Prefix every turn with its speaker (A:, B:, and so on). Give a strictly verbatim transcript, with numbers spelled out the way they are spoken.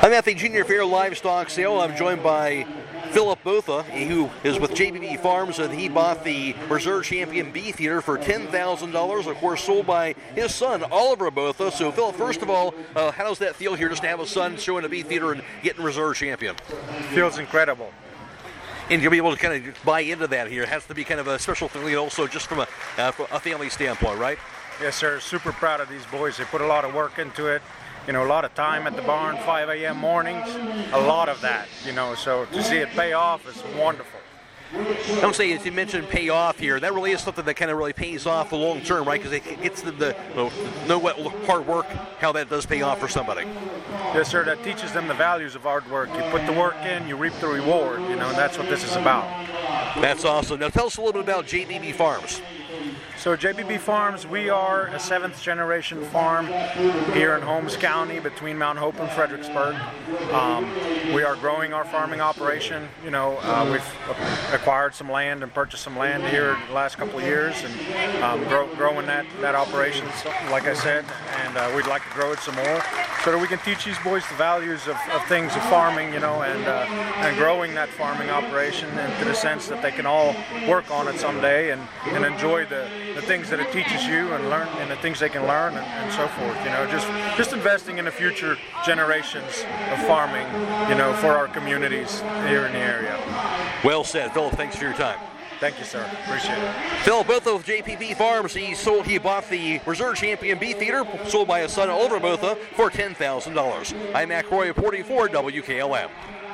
A: I'm at the Junior Fair Livestock Sale. I'm joined by Philip Botha, who is with J B B Farms, and he bought the Reserve Champion Beefeater for ten thousand dollars, of course sold by his son, Oliver Botha. So, Philip, first of all, uh, how does that feel here just to have a son showing a Beefeater and getting Reserve Champion?
B: Feels incredible.
A: And you'll be able to kind of buy into that here. It has to be kind of a special thing also just from a, uh, from a family standpoint, right?
B: Yes, sir. Super proud of these boys. They put a lot of work into it. You know, a lot of time at the barn, five a.m. mornings, a lot of that, you know, so to see it pay off is wonderful.
A: Don't say, as you mentioned, pay off here. That really is something that kind of really pays off the long term, right? Because it gets them to know, know what hard work, how that does pay off for somebody.
B: Yes, sir. That teaches them the values of hard work. You put the work in, you reap the reward, you know, and that's what this is about.
A: That's awesome. Now tell us a little bit about J B B Farms.
B: So J B B Farms, we are a seventh generation farm here in Holmes County between Mount Hope and Fredericksburg. Um, we are growing our farming operation. You know, uh, we've acquired some land and purchased some land here the last couple of years and um, grow, growing that, that operation, so, like I said, and uh, we'd like to grow it some more so that we can teach these boys the values of, of things of farming, you know, and, uh, and growing that farming operation into the sense that they can all work on it someday and, and enjoy the the things that it teaches you and learn and the things they can learn and, and so forth, you know, just just investing in the future generations of farming, you know, for our communities here in the area.
A: Well said, Philip. Thanks for your time.
B: Thank you, sir. Appreciate it.
A: Phil Botha with J B B Farms. He sold. He bought the Reserve Champion Beefeater, sold by his son Oliver Botha for ten thousand dollars. I'm Matt Croy reporting for W K L M.